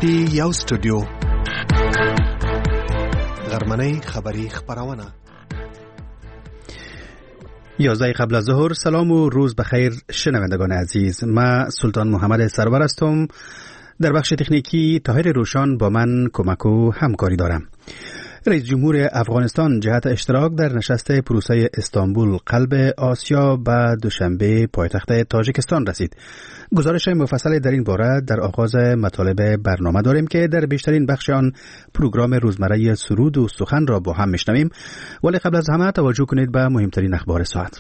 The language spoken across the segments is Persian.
دی یو استودیو غرمنۍ خبری خبرونه 11 قبل از ظهر. سلام و روز بخیر شنوندگان عزیز. من سلطان محمد سرور هستم. در بخش تکنیکی طاهر روشان با من کمک و همکاری دارم. رئیس جمهور افغانستان جهت اشتراک در نشست پروسه استانبول قلب آسیا به دوشنبه پایتخت تاجیکستان رسید. گزارش مفصل در این باره در آغاز مطالب برنامه داریم که در بیشترین بخش آن پروگرام روزمره سرود و سخن را با هم میشنویم، ولی قبل از همه توجه کنید به مهمترین اخبار ساعت.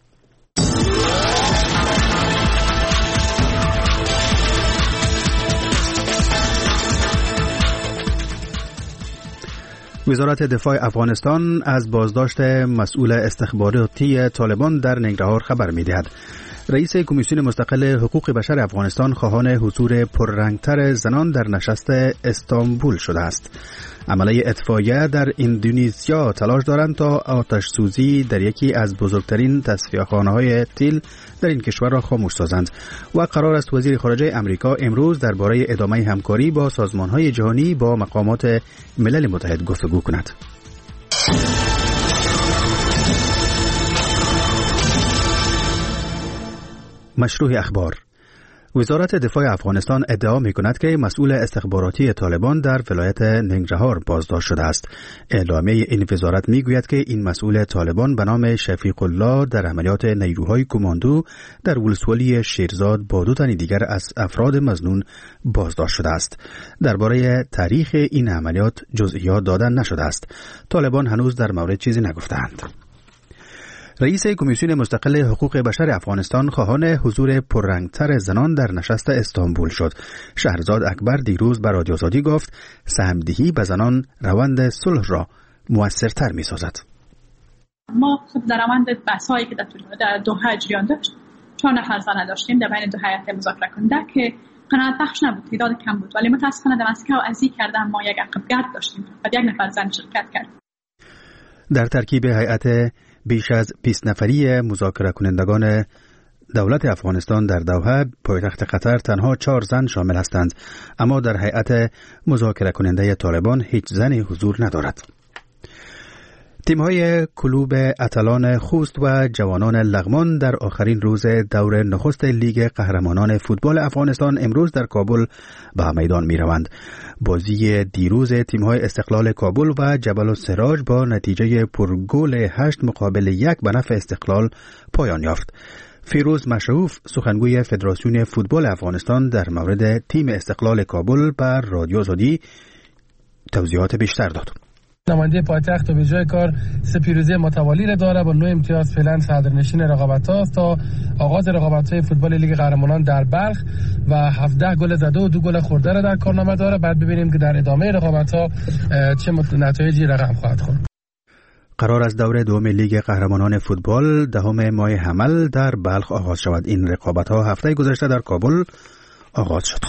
وزارت دفاع افغانستان از بازداشت مسئول استخباراتی طالبان در ننگرهار خبر می‌دهد. رئیس کمیسیون مستقل حقوق بشر افغانستان خواهان حضور پررنگتر زنان در نشست استانبول شده است. عمله اطفائیه در اندونزیا تلاش دارند تا آتش سوزی در یکی از بزرگترین تصفیه‌خانه‌های تیل در این کشور را خاموش سازند و قرار است وزیر خارجه امریکا امروز درباره ادامه همکاری با سازمان‌های جهانی با مقامات ملل متحد گفتگو کند. مشروع اخبار. وزارت دفاع افغانستان ادعا می‌کند که مسئول استخباراتی طالبان در ولایت ننگرهار بازداشت شده است. اعلامیه این وزارت می‌گوید که این مسئول طالبان به نام شفیق الله در عملیات نیروهای کماندو در ولسوالی شیرزاد با 2 تن دیگر از افراد مظنون بازداشت شده است. درباره تاریخ این عملیات جزئیات داده نشده است. طالبان هنوز در مورد چیزی نگفتند. رئیس کمیسیون مستقل حقوق بشر افغانستان خواهان حضور پررنگتر زنان در نشست استانبول شد. شهرزاد اکبر دیروز به رادیو آزادی گفت سهم‌دهی به زنان روند صلح را موثرتر می‌سازد. ما در روند بحث‌هایی که در دوحه جریان داشت 4 نفر زن داشتیم در بین 2 هیئت مذاکره کننده که قناعت بخش نبود، تعداد کم بود، ولی متأسفانه در مسکو از این کردن ما یک عقب‌گرد داشتیم و 1 نفر زن شرکت کرد. در ترکیب هیئت بیش از 20 نفری مذاکره کنندگان دولت افغانستان در دوحه پایتخت قطر تنها 4 زن شامل هستند، اما در هیئت مذاکره کننده طالبان هیچ زنی حضور ندارد. تیم‌های کلوب اتلان خوست و جوانان لغمان در آخرین روز دور نخست لیگ قهرمانان فوتبال افغانستان امروز در کابل به میدان می‌روند. بازی دیروز تیم‌های استقلال کابل و جبل السراج با نتیجه پرگل 8-1 به نفع استقلال پایان یافت. فیروز مشروف سخنگوی فدراسیون فوتبال افغانستان در مورد تیم استقلال کابل بر رادیو آزادی توضیحات بیشتر داد. نماینده پایتخت به جای کار 3 پیروزی متوالی را داره با 9 امتیاز فعلا صدرنشین رقابت‌ها است تا آغاز رقابت‌های فوتبال لیگ قهرمانان در بلخ و 17 گل زده و 2 گل خورده را در کارنامه داره. بعد ببینیم که در ادامه رقابت‌ها چه نتایجی رقم خواهد خورد. قرار است دور دوم لیگ قهرمانان فوتبال 10 ماه حمل در بلخ آغاز شود. این رقابت‌ها هفته گذشته در کابل آغاز شد.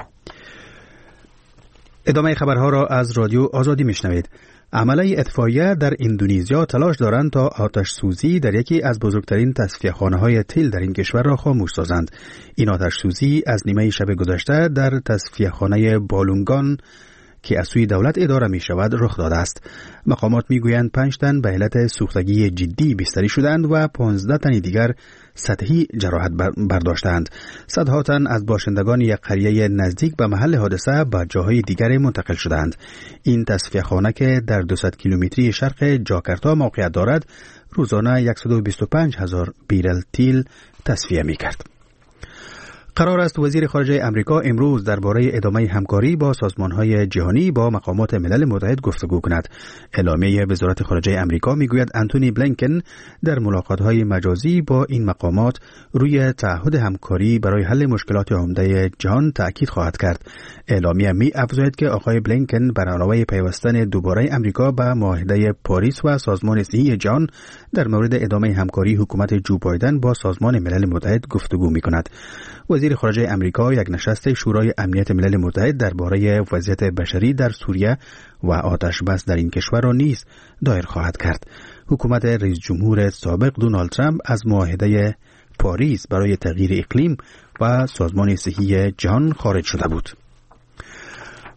ادامه خبرها را از رادیو آزادی میشنوید. عمله اطفائیه در اندونزیا تلاش دارند تا آتش سوزی در یکی از بزرگترین تصفیه‌خانه‌های تیل در این کشور را خاموش سازند. این آتش سوزی از نیمه شب گذشته در تصفیه‌خانه بالونگان که از سوی دولت اداره می شود رخ داده است. مقامات می گویند 5 تن به علت سوختگی جدی بستری شدند و 15 تن دیگر سطحی جراحت برداشتند. صدها تن از باشندگان یک قریه نزدیک به محل حادثه به جاهای دیگر منتقل شدند. این تصفیه‌خانه که در 200 کیلومتری شرق جاکارتا موقعیت دارد روزانه 125,000 بیرل تیل تصفیه می کرد. قرار است وزیر خارجه امریکا امروز درباره ادامه همکاری با سازمان‌های جهانی با مقامات ملل متحد گفتگو کند. اعلامیه وزارت خارجه امریکا میگوید آنتونی بلینکن در ملاقات‌های مجازی با این مقامات روی تعهد همکاری برای حل مشکلات عمده جهان تأکید خواهد کرد. اعلامیه می‌افزاید که آقای بلینکن بر علاوه پیوستن دوباره امریکا به معاهده پاریس و سازمان صحی جهان در مورد ادامه همکاری حکومت جو بایدن با سازمان ملل متحد گفتگو می‌کند. وزیر خارجه امریکا یک نشست شورای امنیت ملل متحد درباره وضعیت بشری در سوریه و آتش بس در این کشور را نیز دایر خواهد کرد. حکومت رئیس جمهور سابق دونالد ترامپ از معاهده پاریس برای تغییر اقلیم و سازمان صحی جهان خارج شده بود.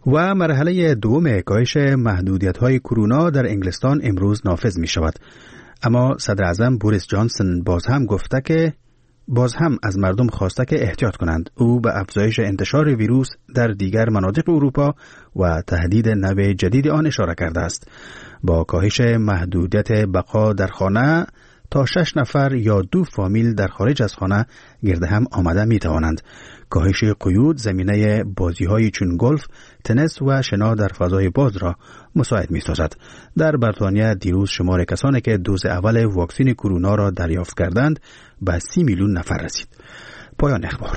و مرحله دوم کاهش محدودیت‌های کرونا در انگلستان امروز نافذ می شود. اما صدر اعظم بوریس جانسون باز هم از مردم خواسته که احتیاط کنند. او به افزایش انتشار ویروس در دیگر مناطق اروپا و تهدید نوع جدید آن اشاره کرده است. با کاهش محدودیت بقا در خانه تا 6 نفر یا 2 فامیل در خارج از خانه گرد هم آمده می توانند. کاهش قیود زمینه بازی‌های چون گلف، تنیس و شنا در فضای باز را مساعد می‌سازد. در بریتانیا دیروز شمار کسانی که دوز اول واکسن کرونا را دریافت کردند به 30 میلیون نفر رسید. پایان اخبار.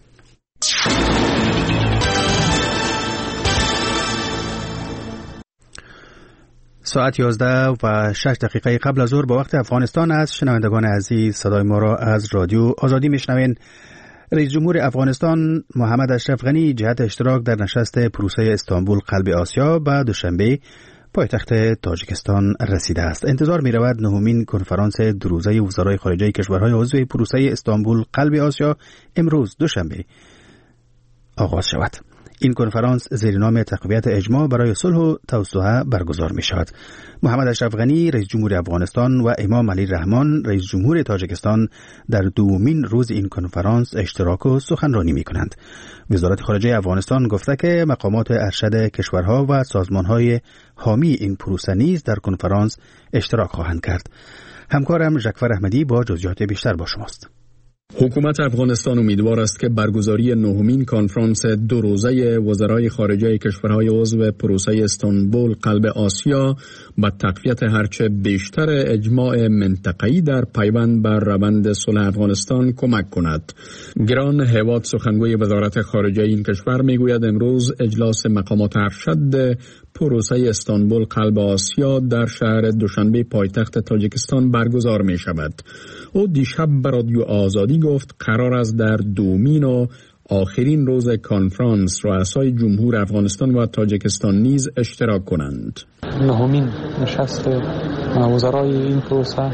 ساعت 11:06 قبل از ظهر به وقت افغانستان است. شنوندگان عزیز، صدای ما را از رادیو آزادی میشنوین. رئیس جمهور افغانستان محمد اشرف غنی جهت اشتراک در نشست پروسه استانبول قلب آسیا به دوشنبه پایتخت تاجیکستان رسیده است. انتظار می رود نهمین کنفرانس دو روزه وزرای خارجه کشورهای عضو پروسه استانبول قلب آسیا امروز دوشنبه آغاز شود. این کنفرانس زیر نام تقویت اجماع برای صلح و توسعه برگزار می شود. محمد اشرف غنی رئیس جمهور افغانستان و امام علی رحمان رئیس جمهور تاجیکستان در دومین روز این کنفرانس اشتراک و سخنرانی می کنند. وزارت خارجه افغانستان گفته که مقامات ارشد کشورها و سازمانهای حامی این پروسه نیز در کنفرانس اشتراک خواهند کرد. همکارم ژکفر احمدی با جزئیات بیشتر با شماست. حکومت افغانستان امیدوار است که برگزاری نهمین کنفرانس دو روزه وزرای خارجه کشورهای عضو پروسه استانبول قلب آسیا به تقویت هرچه بیشتر اجماع منطقه‌ای در پیوند بر روند صلح افغانستان کمک کند. گران هیواد سخنگوی وزارت خارجه این کشور میگوید امروز اجلاس مقامات ارشد پروسه استانبول قلب آسیا در شهر دوشنبه پایتخت تاجیکستان برگزار می شود. او دیشب به رادیو آزادی گفت قرار است در دومین و آخرین روز کنفرانس رؤسای جمهور افغانستان و تاجیکستان نیز اشتراک کنند. نهمین نشست وزرای این پروسه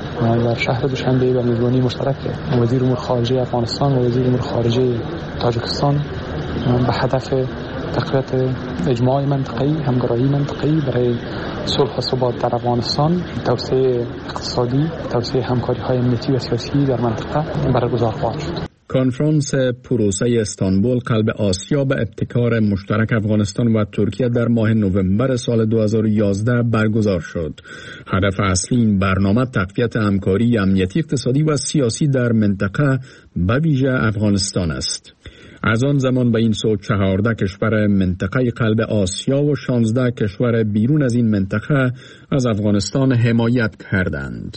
در شهر دوشنبه به میزبانی مشترک وزیر امور خارجه افغانستان و وزیر امور خارجه تاجیکستان به هدف تقویت اجماع منطقه‌ای، همکاری منطقه‌ای برای صلح و ثبات در افغانستان، توسعه اقتصادی، توسعه همکاری‌های امنیتی و سیاسی در منطقه برگزار خواهد شد. کنفرانس پروسه استانبول قلب آسیا به ابتکار مشترک افغانستان و ترکیه در ماه نوامبر سال 2011 برگزار شد. هدف اصلی این برنامه تقویت همکاری امنیتی، اقتصادی و سیاسی در منطقه به ویژه افغانستان است. از آن زمان به این سو 14 کشور منطقه قلب آسیا و 16 کشور بیرون از این منطقه از افغانستان حمایت کردند.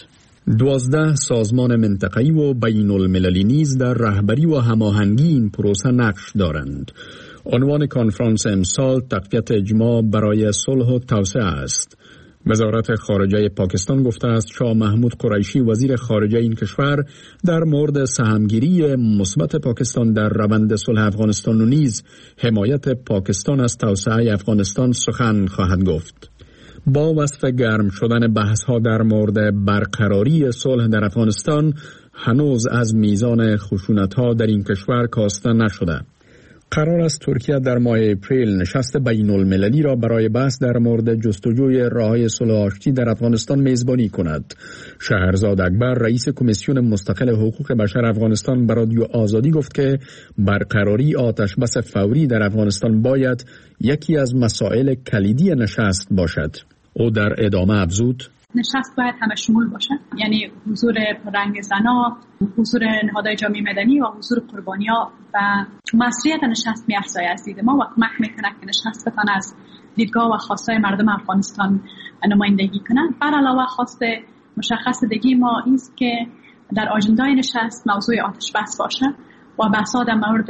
12 سازمان منطقه‌ای و بین المللی نیز در رهبری و هماهنگی این پروسه نقش دارند. عنوان کنفرانس امسال تقویت اجماع برای صلح و توسعه است. وزارت خارجه پاکستان گفته است شاه محمود قریشی وزیر خارجه این کشور در مورد سهمگیری مثبت پاکستان در روند صلح افغانستان و نیز حمایت پاکستان از توسعه افغانستان سخن خواهد گفت. با وصف گرم شدن بحث‌ها در مورد برقراری صلح در افغانستان هنوز از میزان خشونت‌ها در این کشور کاسته نشده. قرار است ترکیه در ماه اپریل نشست بین المللی را برای بحث در مورد جستجوی راه‌های صلح آشتی در افغانستان میزبانی کند. شهرزاد اکبر رئیس کمیسیون مستقل حقوق بشر افغانستان به رادیو آزادی گفت که برقراری آتش بس فوری در افغانستان باید یکی از مسائل کلیدی نشست باشد. او در ادامه افزود: نشست باید همه شمول باشه، یعنی حضور پررنگ زنا، حضور نهادهای جامعه مدنی و حضور قربانی‌ها و مسئولیت نشست می‌افزاید از دید ما و کمک می‌کنه که نشست بتونه از دیدگاه و خواستهای مردم افغانستان نمایندگی کنند. بر علاوه خواست مشخص دیگه ما است که در آجندای نشست موضوع آتش بس باشه و بحث‌ها در مورد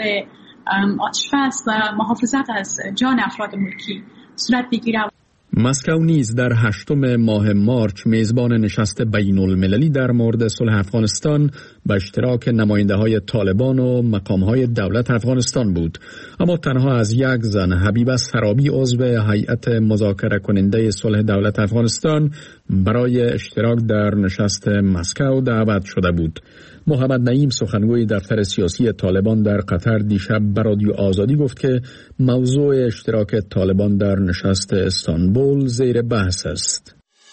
آتش بس و محافظت از جان افراد ملکی صورت بگیره. مسکو نیز در 8 ماه مارچ میزبان نشست بین المللی در مورد صلح افغانستان به اشتراک نماینده‌های طالبان و مقام‌های دولت افغانستان بود، اما تنها از یک زن، حبیبه سرابی، عضو هیئت مذاکره کننده صلح دولت افغانستان، برای اشتراک در نشست مسکو دعوت شده بود. محمد نعیم، سخنگوی دفتر سیاسی طالبان در قطر، دیشب به رادیو آزادی گفت که موضوع اشتراک طالبان در نشست استانبول زیر بحث است.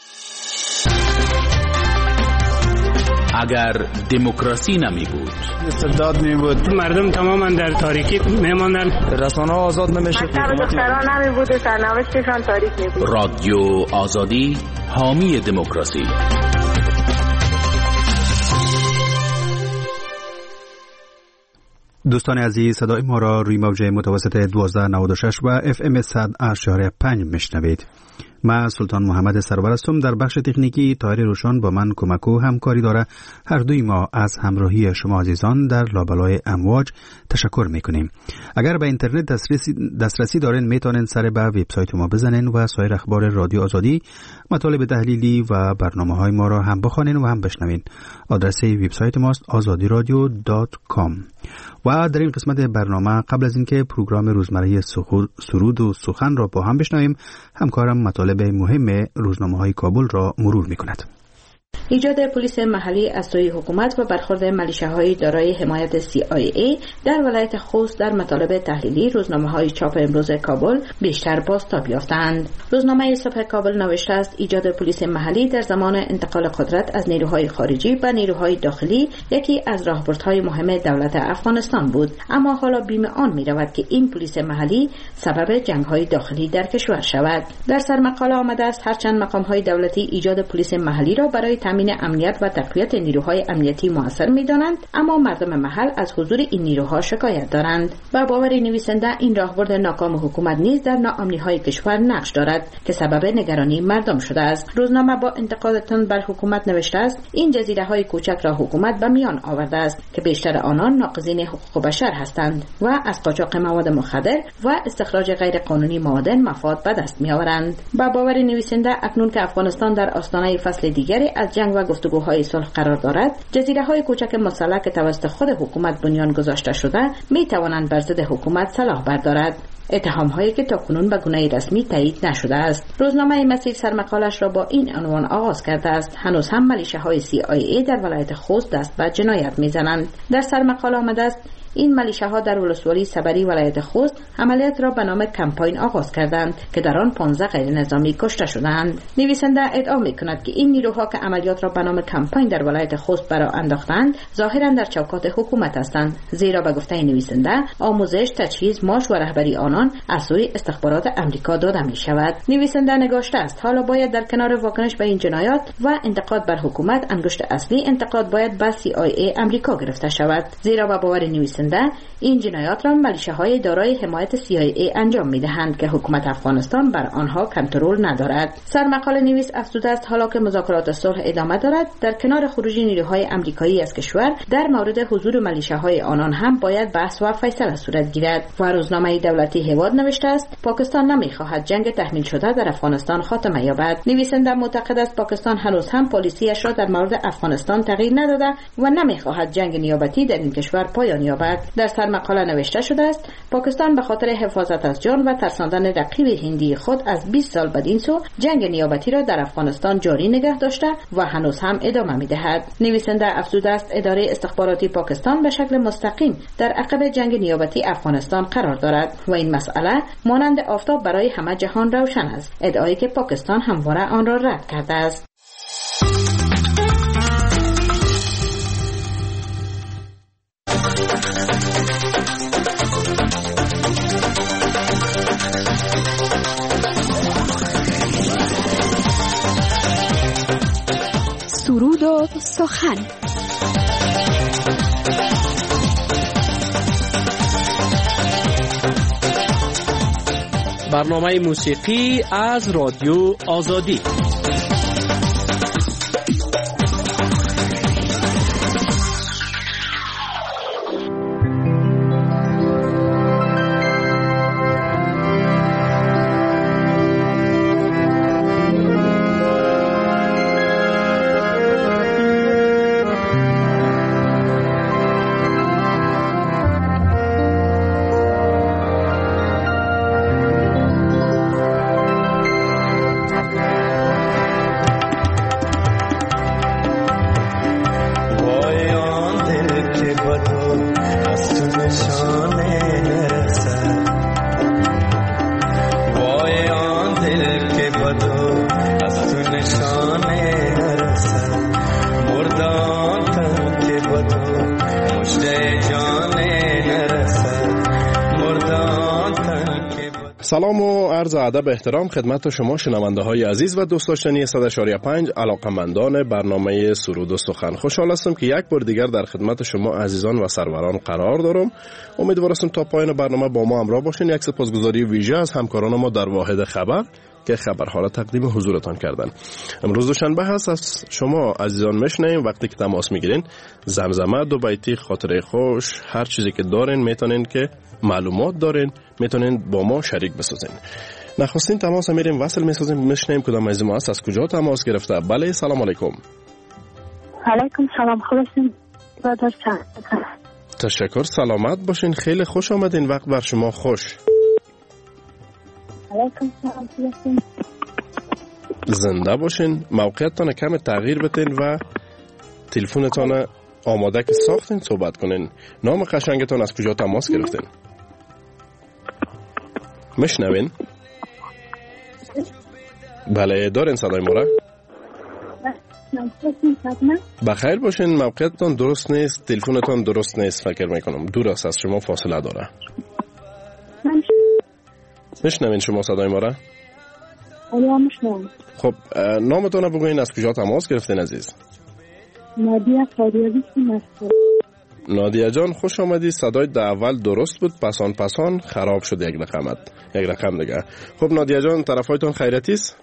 اگر دموکراسی نمی بود، استبداد می بود، مردم تماما در تاریکی میماندن، رسانه‌ها آزاد نمیشد، دختران نمی بود، سرنوشتشان تاریک می بود. رادیو آزادی حامی دموکراسی. دوستان عزیز، صدای ما را روی موج متوسط 1296 و FM 100.5 میشنوید. من سلطان محمد سرور هستم. در بخش تکنیکی طاهر روشن با من کمک و همکاری داره. هر دوی ما از همراهی شما عزیزان در لابلای امواج تشکر میکنیم. اگر به اینترنت دسترسی دارین میتونین سر به وبسایت ما بزنین و سایر اخبار رادیو آزادی، مطالب تحلیلی و برنامه‌های ما را هم بخوانین و هم بشنوین. آدرس وبسایت ماست azadiradio.com. و در این قسمت برنامه قبل از اینکه پروگرام روزمره سرود و سخن را با هم بشنویم، همکارم مطالب مهم روزنامه‌های کابل را مرور می‌کند. ایجاد پلیس محلی از سوی حکومت و برخورد ملیشه‌های دارای حمایت CIA در ولایت خوست در مطالب تحلیلی روزنامه‌های چاپ امروز کابل بیشتر بازتاب یافتند. روزنامه صبح کابل نوشته است ایجاد پلیس محلی در زمان انتقال قدرت از نیروهای خارجی به نیروهای داخلی یکی از راهبردهای مهم دولت افغانستان بود، اما حالا بیم آن می‌رود که این پلیس محلی سبب جنگ‌های داخلی در کشور شود. در سرمقاله آمده است هرچند مقام‌های دولتی ایجاد پلیس محلی را برای تامین امنیت و تقویت نیروهای امنیتی موثر می‌دانند، اما مردم محل از حضور این نیروها شکایت دارند. با باور نویسنده این راهبرد ناکام حکومت نیز در ناامنی‌های کشور نقش دارد که سبب نگرانی مردم شده است. روزنامه با انتقادتان بر حکومت نوشته است این جزیره‌های کوچک را حکومت به میان آورده است که بیشتر آنان ناقضین حقوق بشر هستند و از قاچاق مواد مخدر و استخراج غیر قانونی معادن مفاد به دست می‌آورند. با باور نویسنده اکنون که افغانستان در آستانه فصل دیگری از جنگ و گفتگوهای صلح قرار دارد، جزیره‌های کوچک مسلح که توسط خود حکومت بنیان گذاشته شده می‌توانند بر ضد حکومت سلاح بردارد. اتهام‌هایی که تاکنون به گونه رسمی تایید نشده است. روزنامه مسیر سرمقالش را با این عنوان آغاز کرده است: هنوز هم ملیشه‌های CIA در ولایت خوست دست به جنایت می‌زنند. در سرمقاله آمده است این ملیشه‌ها در ولسوالی صبری ولایت خوست عملیات را به نام کمپاین آغاز کردند که در آن 15 غیر نظامی کشته شدند. نویسنده ادعا می‌کند که این نیروها که عملیات را به نام کمپاین در ولایت خوست برآ انداختند ظاهراً در چوکات حکومت هستند، زیرا به گفته نویسنده آموزش، تجهیز، معاش و رهبری آنان از سوی استخبارات آمریکا داده می‌شود. نویسنده نگاشته است حالا باید در کنار واکنش به این جنایات و انتقاد بر حکومت، انگشت اصلی انتقاد باید به CIA آمریکا گرفته شود، زیرا به باور نویسنده این جنایات را ملیشه‌های دارای حمایت CIA انجام می‌دهند که حکومت افغانستان بر آنها کنترل ندارد. سرمقاله نویس افزوده است حالا که مذاکرات صلح ادامه دارد، در کنار خروج نیروهای آمریکایی از کشور در مورد حضور ملیشه‌های آنان هم باید بحث و فیصله صورت گیرد. و روزنامه دولتی هواد نوشته است پاکستان نمی‌خواهد جنگ تحمیل شده در افغانستان خاتمه یابد. نویسنده معتقد است پاکستان هنوز هم پالیسیش را در مورد افغانستان تغییر نداده و نمی‌خواهد جنگ نیابتی در این کشور پایان یابد. در سرمقاله نوشته شده است پاکستان به خاطر حفاظت از جان و ترساندن رقیب هندی خود از 20 سال بدین سو جنگ نیابتی را در افغانستان جاری نگه داشته و هنوز هم ادامه می‌دهد. نویسنده افزوده است اداره استخباراتی پاکستان به شکل مستقیم در عقب جنگ نیابتی افغانستان قرار دارد و این مسئله مانند آفتاب برای همه جهان روشن است، ادعایی که پاکستان همواره آن را رد کرده است. سرود و سخن. برنامه موسیقی از رادیو آزادی. سلام و عرض ادب احترام خدمت شما شنونده های عزیز و دوست داشتنی 100.5 علاقمندان برنامه سرود و سخن. خوشحال هستم که یک بار دیگر در خدمت شما عزیزان و سروران قرار دارم. امیدوارم تا پایان برنامه با ما همراه باشین. یک سپاسگزاری ویژه از همکاران ما در واحد خبر که خبرها را تقدیم حضورتان کردن. امروز دوشنبه هست. از شما عزیزان میشنیم وقتی که تماس میگیرین زمزمه، دو بیتی، خاطره خوش، هر چیزی که دارین میتونین که معلومات دارین میتونین با ما شریک بسازین. نخستین تماس میریم وصل میسازیم میشنیم کدام از ما از کجا تماس گرفته. بله سلام علیکم. علیکم سلام، خوبین؟ تشکر، سلامت باشین. خیلی خوش آمدین. وقت بر شما خوش. علیکم سلام، خوبین؟ زنده باشین. موقعیتتان کم تغییر بدین و تلفنتان آماده که ساختین صحبت کنین. نام قشنگتان از کجا تماس گرفتین؟ مشنوین؟ بله دارین صدای ما را؟ بخیر باشین. موقعیتتان درست نیست، تلفنتان درست نیست فکر میکنم. دور است از شما، فاصله داره. مشنوین شما صدای ما را؟ خب نامتان بگوین، از کجا تماس گرفتین عزیز؟ نادیه فاریابی هستم. نادیه جان خوش آمدی. صدای در اول درست بود، پسان خراب شد یک رقم دیگه. خب نادیه جان طرفایتون خیرتی است؟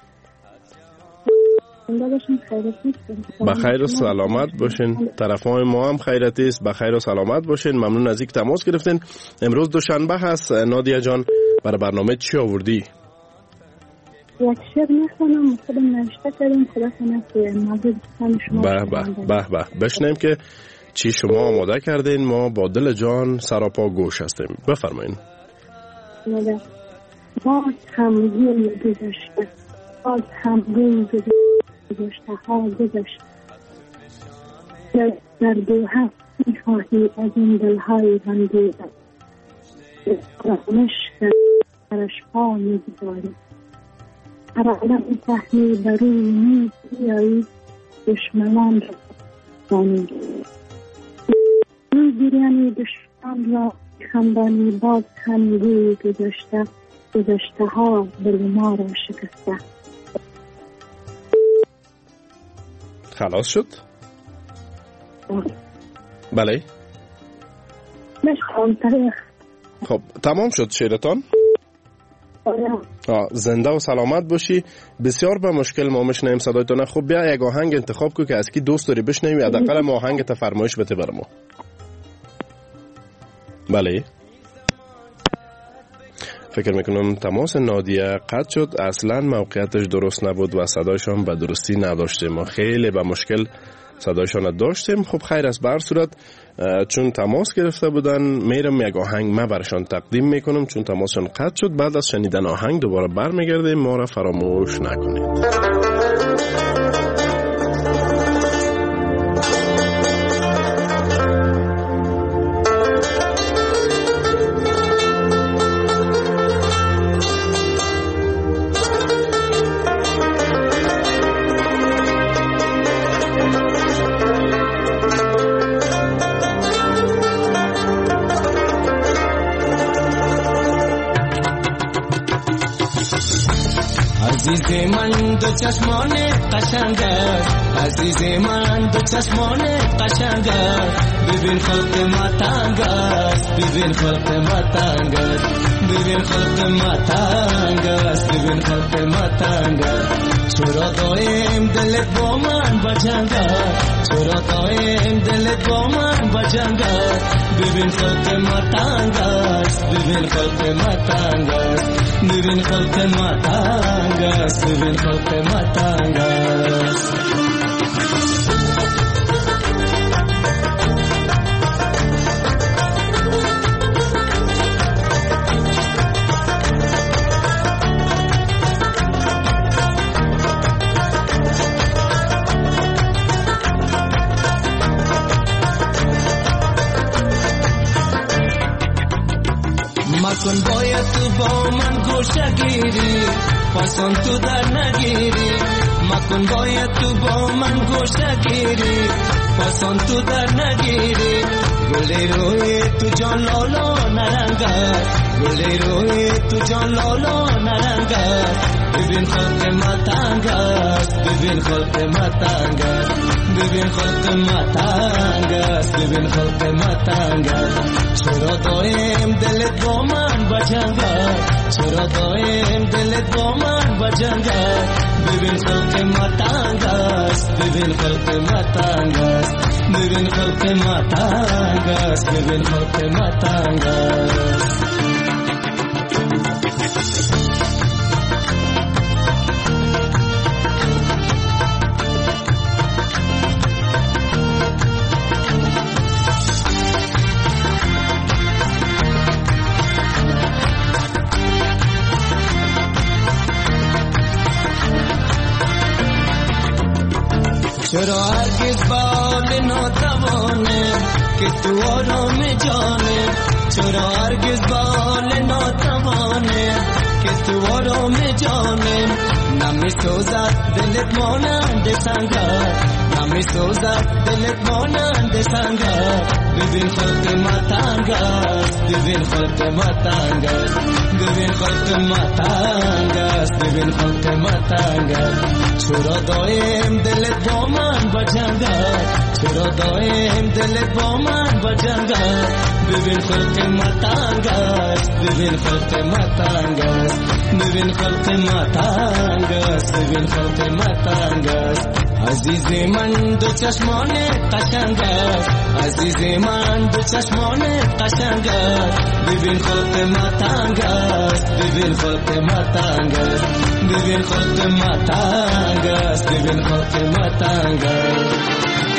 بخیر و سلامت باشین. طرفای ما هم خیرتی است. بخیر و سلامت باشین. ممنون از اینکه تماس گرفتین. امروز دوشنبه هست. نادیه جان برای برنامه چی آوردی؟ یک شعر میخونم، خودم نوشته کردم. خدا کنه موضوع شما به بشنیم که چی شما آماده کردین. ما با دل جان سراپا گوش هستیم. بفرمایین. باز هم گل گذشته، باز هم گل گذشته ها گذشته، در دو هفت میخواهی از این دلهای بنده مشک درش پا میگذاری. هر عالم فهمی بروی نیز بیایی، دشمنان را بانی میگیرانی دشمن را خندانی. باز هم گوی گذشته ها دل ما را شکسته. خلاص شد؟ بله مشخوام تاریخ. خب تمام شد شعرتان؟ زنده و سلامت باشی. بسیار به مشکل ما میشنیم صدایتان. خب بیا یک آهنگ انتخاب کو که از کی دوست داری بشنوی، حداقل ما آهنگ تا فرمایش بده بر ما. بله فکر میکنم تماس نادیه قطع شد. اصلا موقعیتش درست نبود و صدایشان به درستی نداشتیم. ما خیلی به مشکل صدایشان داشتیم. خب خیر است. به هر صورت چون تماس گرفته بودن میرم یک آهنگ ما برشان تقدیم میکنم. چون تماسشان قطع شد، بعد از شنیدن آهنگ دوباره برمیگردیم. ما را فراموش نکنید. عزیز من دو چشمان قشنگ است، عزیز من دو چشمان قشنگ است. ببین خلق ما تنگ است، ببین خلق ما تنگ است، ببین خلق ما تنگ است، ببین خلق ما تنگ است. چرا دایم دلت با من بجنگ است، چرا دایم دلت با من بجنگ است. ببین خلق ما تنگ است، ببین خلق ما تنگ است، ببین خلق ما تنگ است، ببین خلق ما تنگ است. مکن باید تو با من گوشه گیری، پسند تو در نگیری. مکن باید تو با من گوشه گیری، پسند تو در نگیری. گلی روی تو جان لالا نرنگت گلی روی تو جان لالا نرنگت ببین خلق متنگ است ببین خلق متنگ است ببین خلق متنگ است ببین خلق متنگ است چرا دایم دلت با من بجنگ است چرا دایم دلت با من بجنگ است ببین خلق متنگ است ببین خلق متنگ است ببین خلق متنگ است ببین خلق متنگ است چرا هرگز بال ناتوانه که تو آرام جانه چرا هرگز بال ناتوانه که تو آرام جانه نمی سوزد دلت مانند سنگر نمی سوزد دلت مانند سنگر ببین خلق متنگ است ببین خلق متنگ است ببین خلق متنگ است ببین خلق متنگ است چرا دایم دلت با من بجنگ است چرا دایم دلت با من بجنگ است ببین خلق متنگ است ببین خلق متنگ است ببین خلق متنگ است ببین خلق متنگ است عزیز من دو چشمان قشنگ است عزیز من دو چشمان قشنگ است ببین خلق متنگ است ببین خلق متنگ است ببین خلق متنگ است ببین خلق متنگ است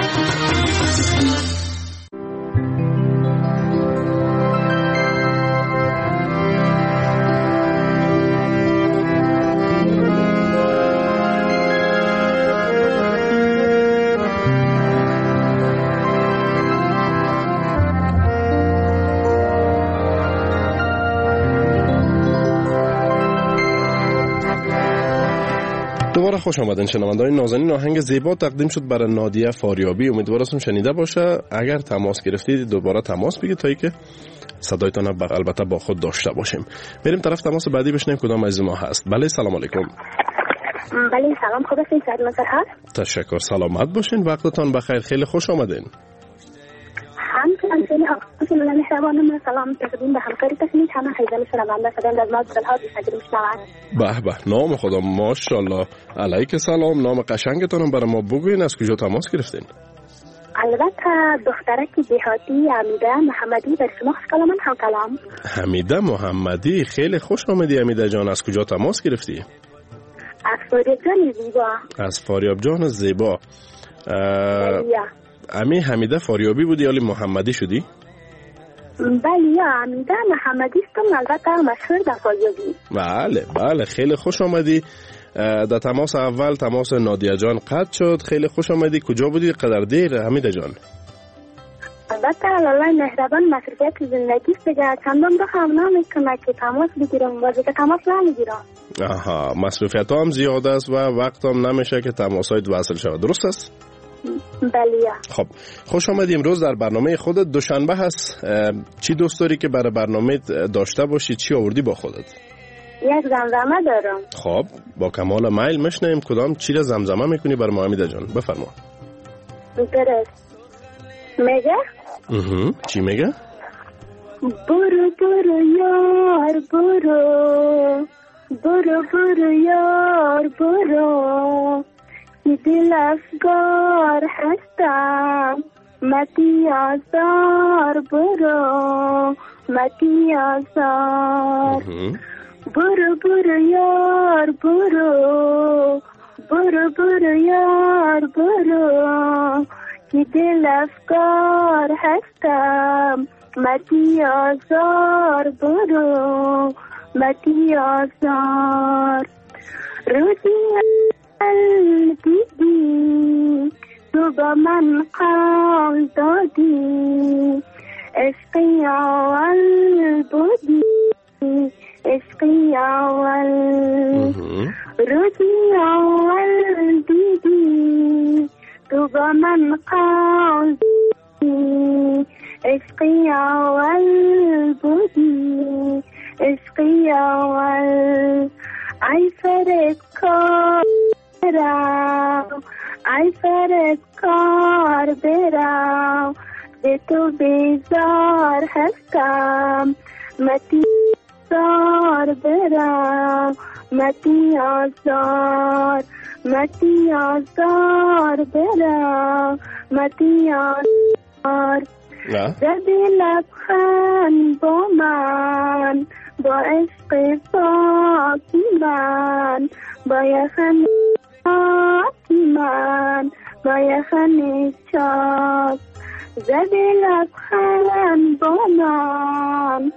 دوباره خوش آمدین شنوندگان نازنین. آهنگ زیبا تقدیم شد برای نادیه فاریابی. امیدوارم شنیده باشه. اگر تماس گرفتید دوباره تماس بگید تا اینکه صدایتان البته با خود داشته باشیم. بریم طرف تماس بعدی بشنویم کدام از ما هست. بله سلام علیکم. بله سلام، خوب هستین؟ سعید منصور هست. تشکر، سلامت باشین. وقتتان بخیر. خیلی خوش آمدین. همچنین آقای مهربان من سلام تقدیم به همکاری تکنیک همه حیزان شنونده صدایم از ما دلها بی‌فکر میشنوند. به به، نام خدا ماشاءالله. علیک سلام. نام قشنگتون برای ما بگوین. از کجا تماس گرفتین؟ البته دخترک جهادی حمیده محمدی در شما خوش من هم کلام. حمیده محمدی، خیلی خوش آمدی حمیده جان. از کجا تماس گرفتی؟ از فاریاب جان زیبا. از فاریاب جان زیبا. امی حمیده فاریابی بودی یا محمدی شدی؟ بله یا حمیده محمدی استم، البته مشهور در فاریابی. بله بله، خیلی خوش آمدی. در تماس اول تماس نادیه جان قطع شد. خیلی خوش آمدی. کجا بودی قدر دیر حمیده جان؟ البته الله مهربان مصرفیت زندگی دیگه چندان بخوام نمیکنه که تماس بگیرم، بازی که تماس نمیگیرم. آها، مصرفیت هم زیاد است و وقت هم نمیشه که تماسایت وصل شود. درست است؟ بله. خب خوش آمدی. امروز در برنامه خودت دوشنبه هست. چی دوست داری که برای برنامه داشته باشی؟ چی آوردی با خودت؟ یک زمزمه دارم. خب با کمال میل میشنیم. کدام چی را زمزمه میکنی برای ما حمیده جان؟ بفرما. درست میگه؟ چی میگه؟ برو برو یار برو، برو برو یار برو، که دل افگار هستم متی آزار، برو متی آزار، برو برو یار برو، برو برو یار برو، که دل افگار هستم متی آزار، برو متی آزار. روزی دیدی تو با من قول دادی، عشقی اول بودی عشقی اول. روزی اول دیدی تو با من قول دادی، عشقی اول بودی، عشقی اول. ای فرشتکار برم، ای فرشتکار برم، به تو بیزار هستم. متی آزار برم، متی آزار، متی آزار برم، متی آزار. زدی لبخند با من، با عشق پاکی من، با یخن پاکی من، با یخن چاک. زدی لبخند با من.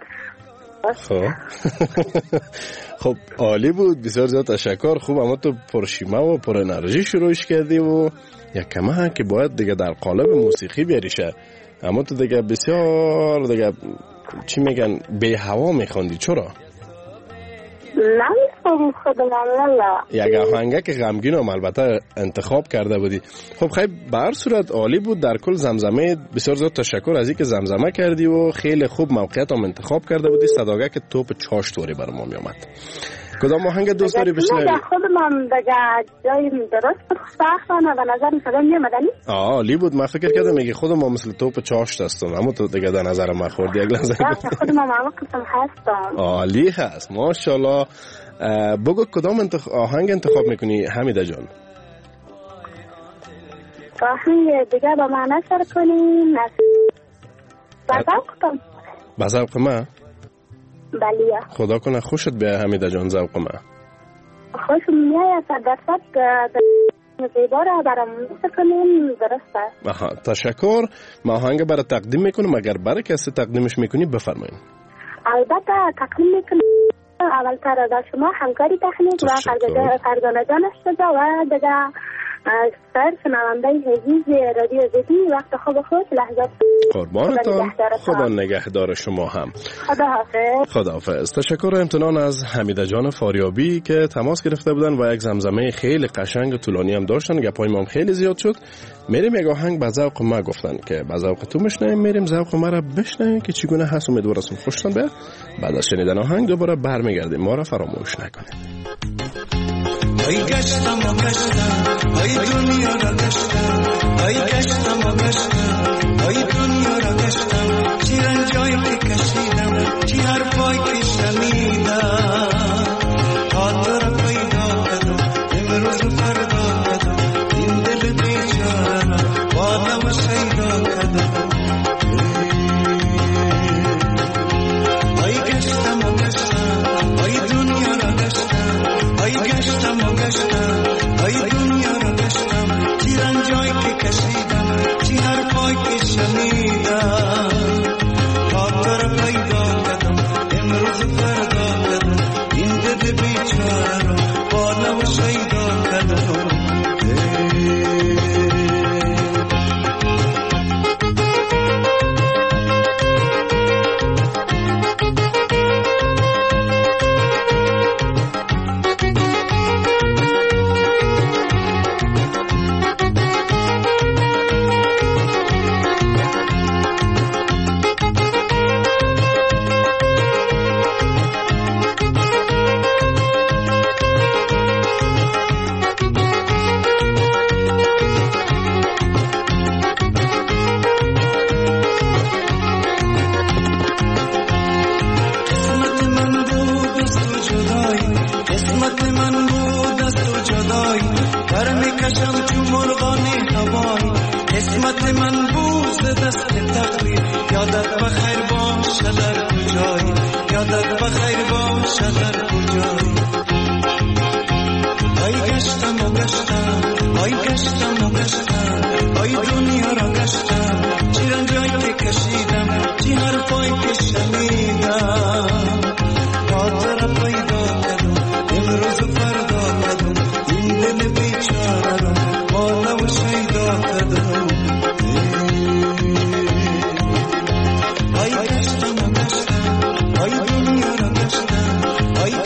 خب عالی بود، بسیار زیاد تشکر. خوب، اما تو پرشیمه و پر انرژی شروعش کردی و یک کمه که باید دیگه در قالب موسیقی بیاریشه، اما تو دیگه بسیار دیگه چی میگن بی هوا میخوندی. چرا؟ نمیخوام خودم الله. یک آهنگه که غمگین هم البته انتخاب کرده بودی. خب خیلی به هر صورت عالی بود. در کل زمزمه بسیار زیاد تشکر از اینکه زمزمه کردی و خیلی خوب موقعیت هم انتخاب کرده بودی. صداگه که توپ چاش توری بر ما می آمد. کدام آهنگ دوست داری بشنوی؟ خودم هم دیگه جای درست ساختم و نظر مثلا میامدنی. عالی بود. من فکر کردم میگی خودم ما مثل توپ چاش دستم، اما تو دیگه در نظر من خوردی. یک لحظه خودم هم قسم هستم. عالی هست، ماشاءالله. بگو کدام آهنگ انتخاب میکنی حمیده جان؟ آهنگ دیگه با من نشر کنیم. با ذوق من؟ بله. خدا کنه خوشت بیای حمیده جان. ذوق من خوشم میاد. 100% زیبا را برامون کنیم. درسته. آها، تشکر. ما آهنگ برای تقدیم میکنم. اگر برای کسی تقدیمش میکنی بفرمایید. البته تقدیم میکنم اولتر در شما همکاری تکنیک و فرزانه جانش شده و دیگه سر شنونده عزیز رادیو زدی. وقت خوب خود لحظات قربانتان. خدا نگهدار شما هم. خداحافظ. خداحافظ. تشکر و امتنان از حمیده جان فاریابی که تماس گرفته بودن و یک زمزمه خیلی قشنگ و طولانی هم داشتن. گپای ما خیلی زیاد شد. میریم یک آهنگ به ذوق ما گفتن که به ذوق تو میشنویم. میریم ذوق ما را بشنویم که چگونه هست. امیدوارم خوشتون بیاد. بعد از شنیدن آهنگ دوباره برمیگردیم. ما را فراموش نکنید. ای گشتم و گشتم، ای دنیا را گشتم، ای گشتم و گشتم، ای دنیا را گشتم. چی رنجایی که کشیدم، چی حرفایی که شنیدم. خاطر پیدا کردم امروز و فردا کردم، این دل بیچاره را بادم شیدا کردم. ای گشتم و گشتم، ای دنیا را گشتم، ای گشتم و گشتم، ای دنیا را گشتم. چی رنجایی که کشیدم، چی حرفایی که شنیدم. خاطر پیدا کردم امروز فردا کردم، این دل بیچاره را بالا و شیدا کردم. ای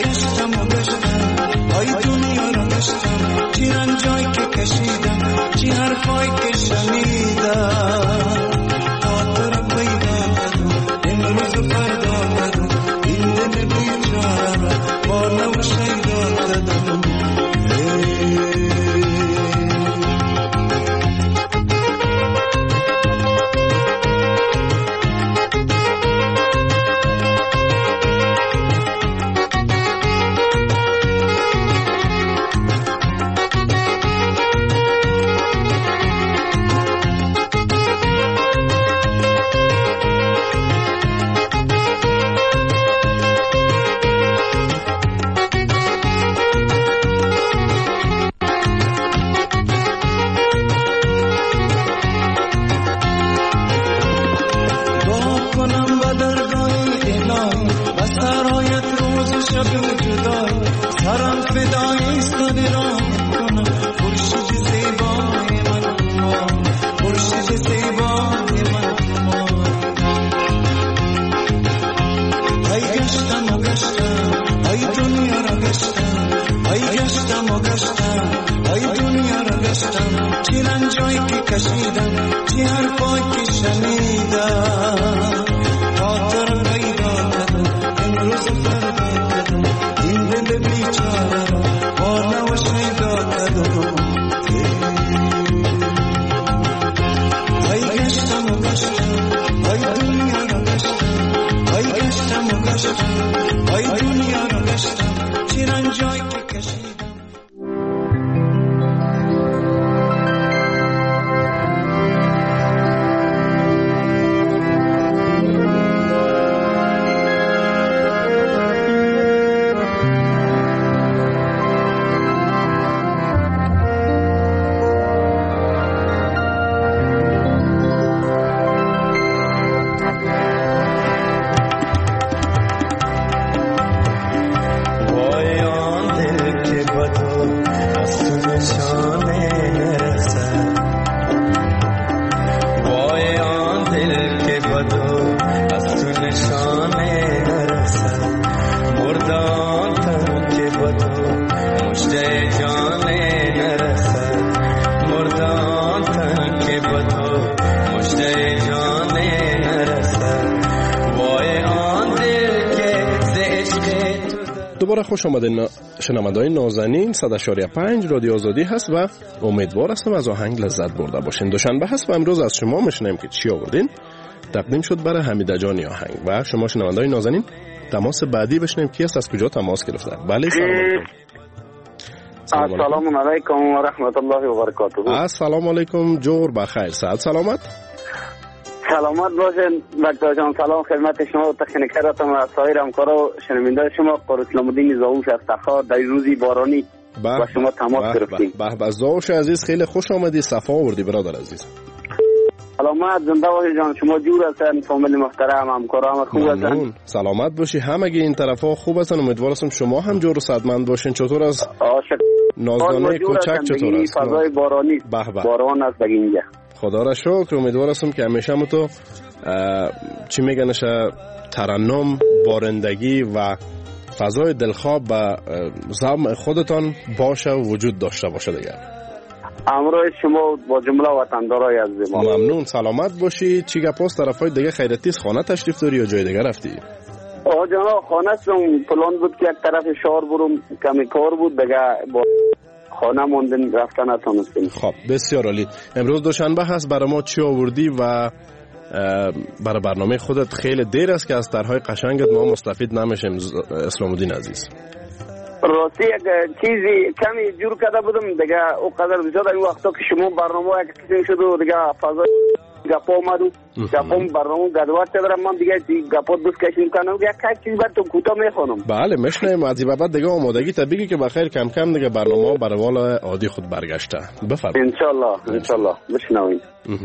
چی رنجایی که کشیدم چی حرفایی که شنیدم خاطر پیدا کردم امروز فردا کردم این دل بیچاره را با نو شیدا کردم ای گشتم و گشتم ای دنیا را گشتم ای گشتم و گشتم ای دنیا را گشتم چی رنجایی که کشیدم. دوباره خوش آمدین شنونده‌های نازنین. 100.5 رادیو آزادی هست و امیدوار هستم از آهنگ لذت برده باشین. دوشنبه هست و امروز از شما میشنیم که چی آوردین. تقدیم شد برای حمیده جانی آهنگ و شما شنونده‌های نازنین تماس بعدی بشنیم کی است، از کجا تماس گرفته. بله السلام علیکم و رحمت الله و برکاته. السلام علیکم، جور بخیر، صحت سلامت. سلامت باشین دکتر جان. سلام خدمت شما و تکنیکراتم و سایر همکارا و شنونده شما. قاری اسلام الدین زاوش از تخار در روزی بارانی با شما تماس گرفتیم. به زاوش عزیز خیلی خوش آمدی، صفا آوردی برادر عزیز. سلامت زنده باشی جان. شما جور هستن، فامیل محترم، همکارا هم خوب هستن. سلامت باشی، همگی این طرفا خوب هستن. امیدوارم شما هم جور و صحتمند باشین. چطور از نازدانه کوچک چطور است؟ فضای بارانی باران است دیگه اینجا. خدا را شکر. امیدوارم که همیشه هم تو چی میگنش ترنم، بارندگی و فضای دلخواب و زم خودتان باشه و وجود داشته باشه دیگه. امروز شما با جمله وطندارای عزیز ما. ممنون، سلامت باشی. چی گپاس طرفای دیگه خیرتیست خانه تشریف داری یا جای دیگه رفتی؟ جناب خانه سم پلان بود که یک طرف شهر برم، کمی کار بود دیگه با خانه موندن رفتن نتونستیم. خب بسیار عالی. امروز دوشنبه هست، برای ما چی آوردی و برای برنامه خودت خیلی دیر است که از طرحهای قشنگت ما مستفید نمیشیم اسلام الدین عزیز. راستی یک چیزی کمی جور کرده بودم دیگه او قدر بسیار در این وقتا که شما برنامه یک کسی شد و دیگه فضای گپا آمد و گپام برنامه گدوات دارم. من دیگه گپا دوست کشیم کنم یک چیز بعد تو کوتاه میخونم. بله میشنیم. از این بعد دیگه آمادگی طبیعی که بخیر کم کم دیگه برنامه برای وال عادی خود برگشته. بفرمایید. انشالله بشنوید.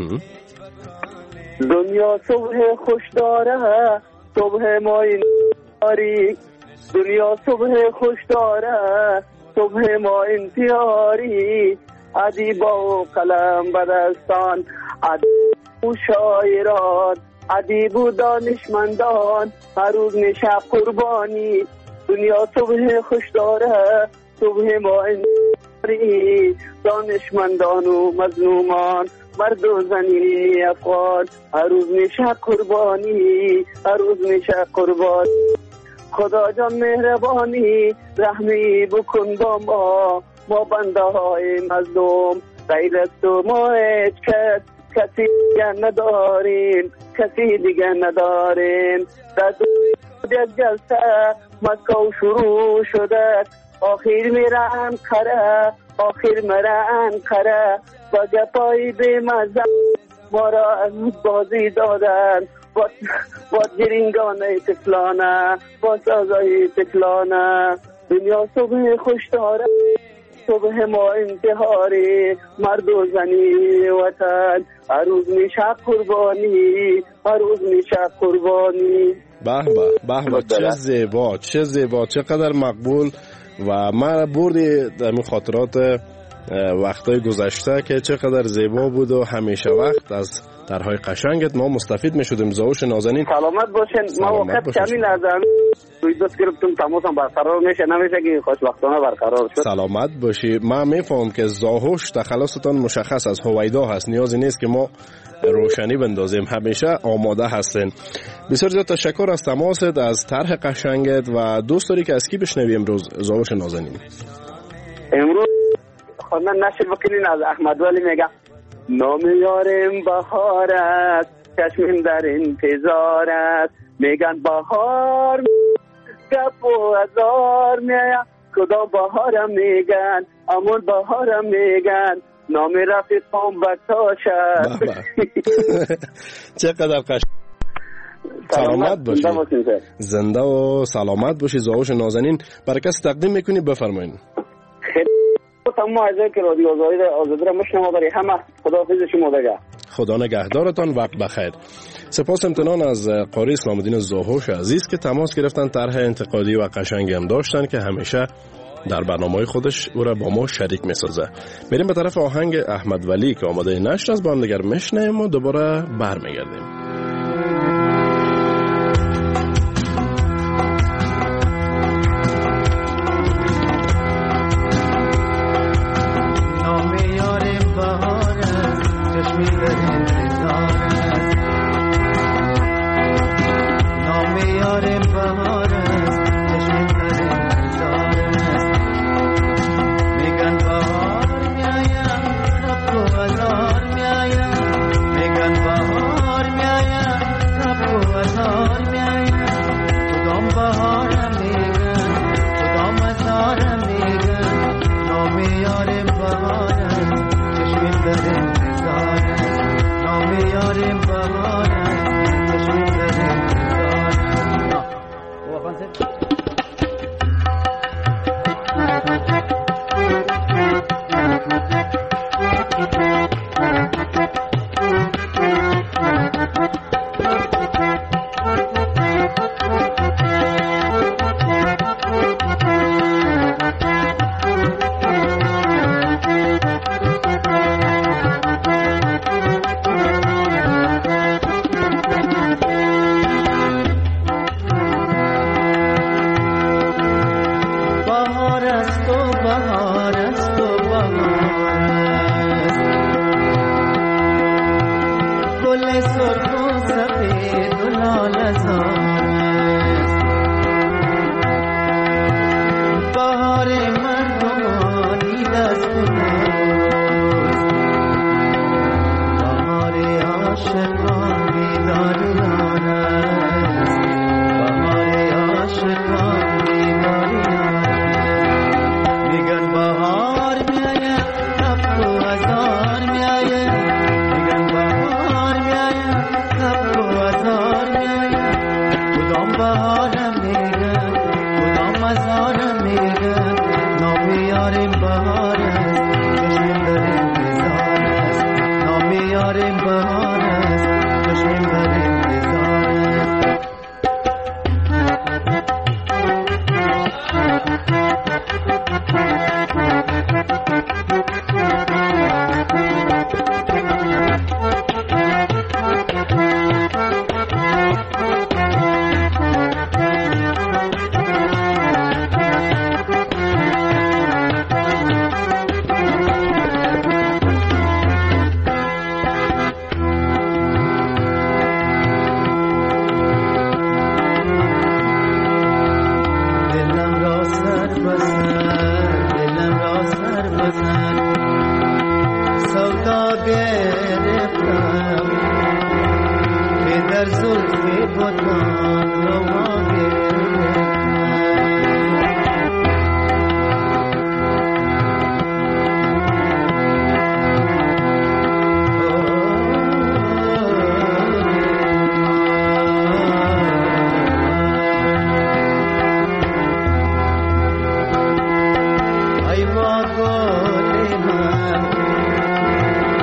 دنیا صبح خوش داره، صبح ما این تاریک. دنیا صبح خوش داره، صبح ما انتیاری. ادیبا و قلم بدستان، ادیب و شاعران، ادیب و دانشمندان، هر روز شب قربانی. دنیا صبح خوش داره، صبح ما انتیاری. دانشمندان و مظلومان، مرد و زنی افغان، هر روز شب قربانی، هر روز شب قربانی. خدا جان مهربانی رحمی بکن با ما بنده های مظلوم. غیر از تو ما هیچ کسی دیگه نداریم، کسی دیگه نداریم. در دو جلسه مسکو شروع شده، آخر میرن قره، آخر میرن قره. با گپای بی مزه ما را بازی دادن، با گرینگانه تفلانه، با سازای تفلانه. دنیا صبح خوش داره، صبح ما انتحاری. مرد و زنی وطن، هر روز میشه قربانی، هر روز میشه قربانی. به به چه زیبا، چه زیبا، چقدر مقبول. و من بردی در این خاطرات وقتای گذشته که چقدر زیبا بود و همیشه وقت از طرحهای قشنگت ما مستفید میشدیم. زاوش نازنین سلامت باشین. ما وقت کمی از روی دوست گرفتم، تماسم برقرار میشه نمیشه که خوشبختانه برقرار شد. سلامت باشی. من میفهمم که زاهوش تخلصتان مشخص از هویدا هست، نیازی نیست که ما روشنی بندازیم، همیشه آماده هستین. بسیار زیاد تشکر از تماست، از طرح قشنگت و دوست داری که از کی بشنوی امروز زاوش نازنین؟ امروز خواندن نشر بکنین از احمد ولی میگم نام یارم بهار است، چشمم در انتظار است، میگن بهار گپ و هزار میایم، کدام بهارم میگن، امون بهارم میگن، نام رفیقم بتاش است. چقدر قشنگ. سلامت باشی، زنده و سلامت باشی. زاوش نازنین برای کسی تقدیم میکنی؟ بفرمایید. تمام اعضای که رادیو آزادی را میشنوم، برای همه خداحافظ شما دیگه. خدا نگهدارتان، وقت بخیر. سپاس امتنان از قاری اسلام الدین زاهوش عزیز که تماس گرفتن، طرح انتقادی و قشنگی هم داشتن که همیشه در برنامه‌های خودش او را با ما شریک می‌سازه. میریم به طرف آهنگ احمد ولی که آماده نشر از با هم دیگر میشنویم و دوباره برمیگردیم.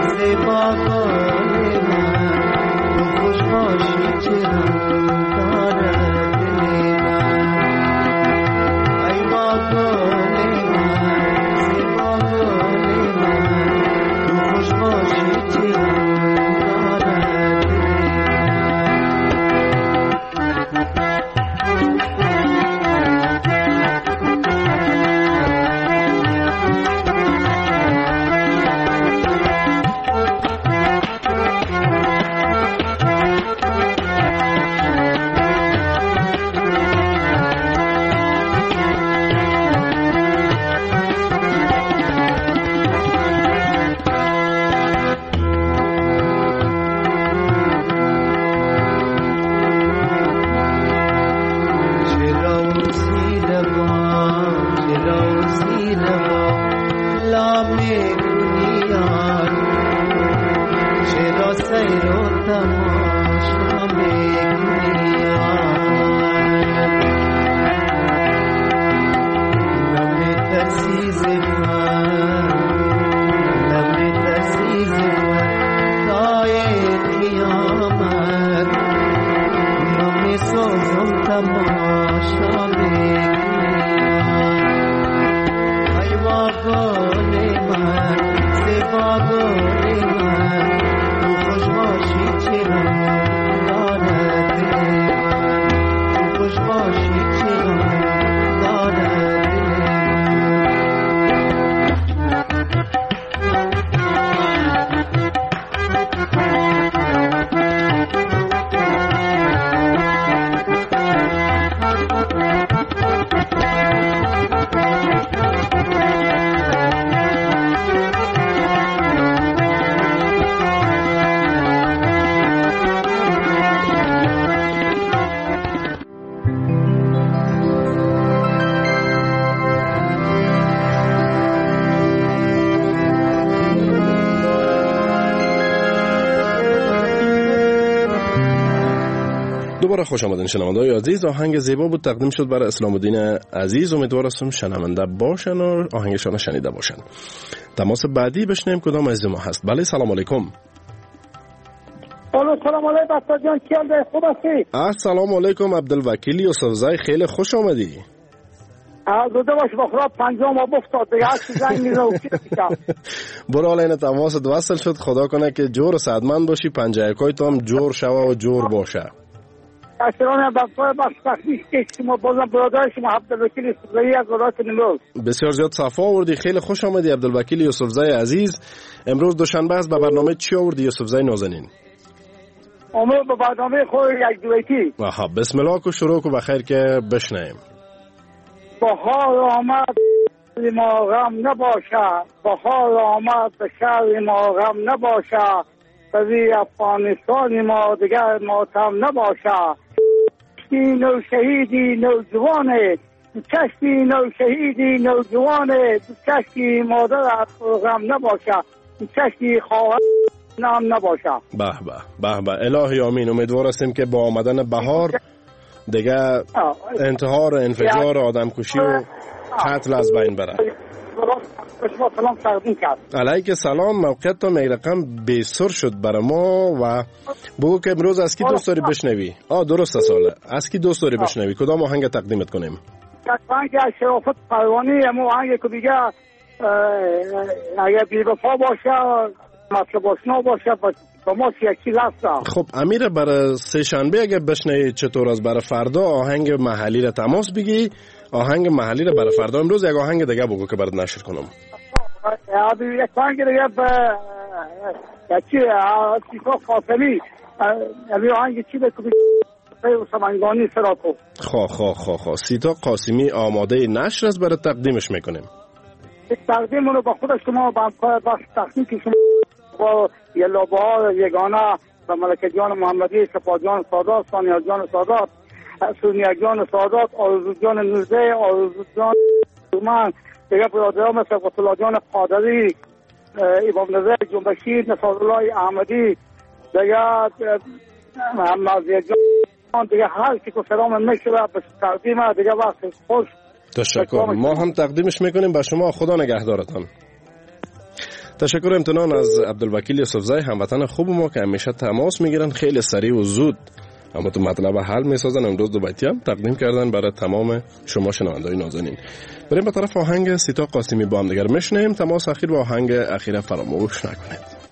با می سوزم تماشا ای باغل من زیبا گل من تو خوش باشی چرا دارد دل من تو خوش باشی چرا دارد دوباره خوش آمدین شنونده‌های عزیز. آهنگ زیبا بود تقدیم شد برای اسلام الدین عزیز. امیدوارم شنونده باشن و آهنگشان شنیده باشن. تماس بعدی بشنیم کدام از ما هست. بله سلام علیکم. سلام علیکم استاد جان، چی حال؟ خوب هستی؟ السلام علیکم عبدالوکیل یوسفزای، خیلی خوش آمدی. زوده باش بخورا پنجام ما افتاد دیگه هر چی زنگ میزنم برو حالا این تماست وصل شد. خدا کنه که جور و صحتمند باشی، پنجه یکای تو هم جور شوه و جور باشه. اشترانه بفای بخشی که شما بازم برادر شما عبدالوکیل یوسفزایی از ولایت نیمروز. بسیار زیاد صفا آوردی، خیلی خوش آمدی عبدالوکیل یوسفزای عزیز. امروز دوشنبه است، به برنامه چی آوردی یوسفزای نازنین؟ امروز به برنامه خود یک دویتی. آها بسم الله کو شروع کو بخیر که بشنیم. بهار آمد ما غم نباشه، بهار آمد به شهر ما غم نباشه، به افغانستان ما دیگر ماتم نباشه. چشتی نو شهیدی نوجوانه، چشتی نو شهیدی نوجوانه، چشتی مادر غم نباشه، چشتی خواهر نام نباشه. به به به به الهی آمین. امیدوار هستیم که با آمدن بهار دیگه انتحار انفجار آدمکشی و قتل از بین بره. سلام تقدیم کرد. علیک سلام. موقعیت تا میرقم بیسر شد برای ما و بگو که امروز از کی دوست داری بشنوی؟ درسته ساله. از کی دوست داری بشنوی؟ کدام آهنگ تقدیمت کنیم؟ آهنگ از شرافت پروانی، اما آهنگ که دیگه اگر بی وفا باشه مطلب آشنا باشه با ما یکی هست. خب امیر برای سه شنبه اگر بشنوی چطور از برای فردا آهنگ محلی را تماس بگی، آهنگ محلی را برای فردا. امروز یک آهنگ دیگه بگو که برات نشر کنم. یک آهنگ دیگه به یکی سیتا قاسمی، یعنی آهنگ چی به سمنگانی سراکو. خواه سیتا قاسمی آماده نشر است برای تقدیمش میکنیم. تقدیم رو با خود شما با تقدیم که شما با یلابه‌ها یگانه و ملکه جان محمدی، سپاه جان سادات، ثانیه جان سادات، سونیا جان سادات، آرزو جان نوزه، آرزو جان من، دیگه برادران مثل قطلا جان قادری، امام نظر جنبشی، نصرالله احمدی، دیگه محمد جان، دیگه هر کی که سلام میشوه به تقدیم دیگه وقت خوش. تشکر. ما هم تقدیمش میکنیم به شما. خدا نگهدارتان. تشکر امتنان از عبدالوکیل یوسفزای، هموطن خوب ما که همیشه تماس میگیرن، خیلی سریع و زود اما تو مطلب حل میسازن. امروز دو بیتی هم تقدیم کردن برای تمام شما شنونده‌های نازنین. بریم به طرف آهنگ سیتا قاسمی با هم دیگر میشنیم. تماس اخیر با آهنگ اخیر فراموش نکنید.